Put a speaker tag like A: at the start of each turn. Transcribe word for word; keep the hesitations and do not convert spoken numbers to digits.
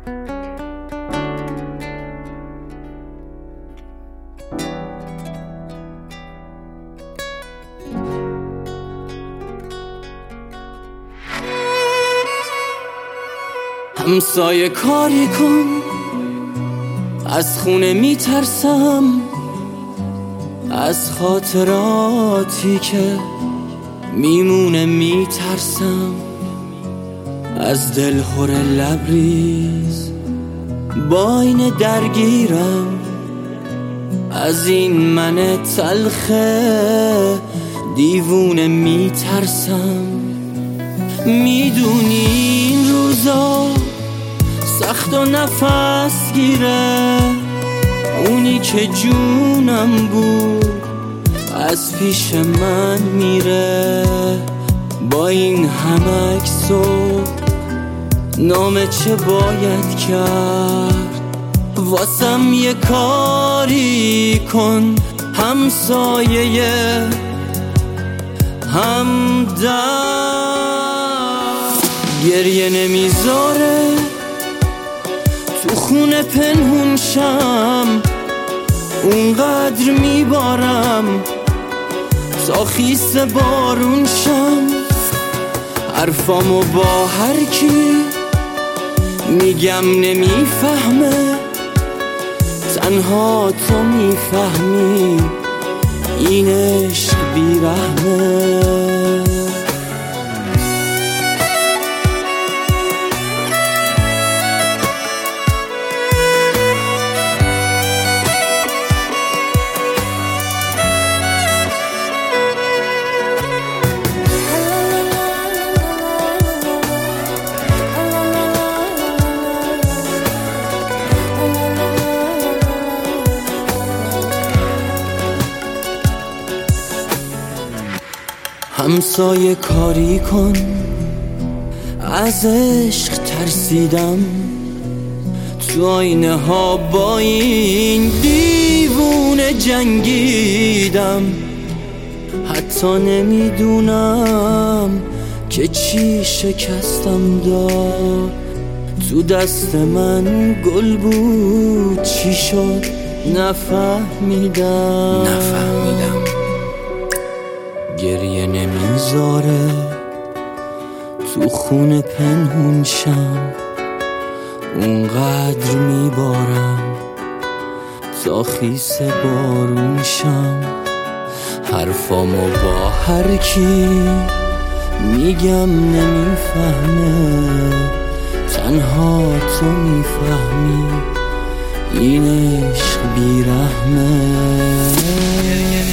A: همسایه کاری کن، از خونه میترسم، از خاطراتی که میمونه میترسم، از دلخور لبریز با این درگیرم، از این من تلخه دیوونه میترسم. میدونی این روزا سخت و نفس گیره، اونی که جونم بود از پیش من میره. با این همه عکس و نامه چه باید کرد؟ واسم یه کاری کن همسایه همدم. گریه نمیذاره تو خونه پنهون شم، اونقدر میبارم تا خیس بارون شم. حرفامو با هر کی میگم نمیفهمه، تنها تو میفهمی این عشق بیرحمه. همسایه کاری کن، از عشق ترسیدم، تو آینه ها با این دیوونه جنگیدم. حتی نمیدونم که چی شکستم داد، تو دست من گل بود چی شد نفهمیدم نفهمیدم. گریه نمیذاره تو خونه پنهون شم، اونقدر میبارم تا خیس بارون شم. حرفامو با هر کی میگم نمیفهمه، تنها تو میفهمی این عشق بیرحمه.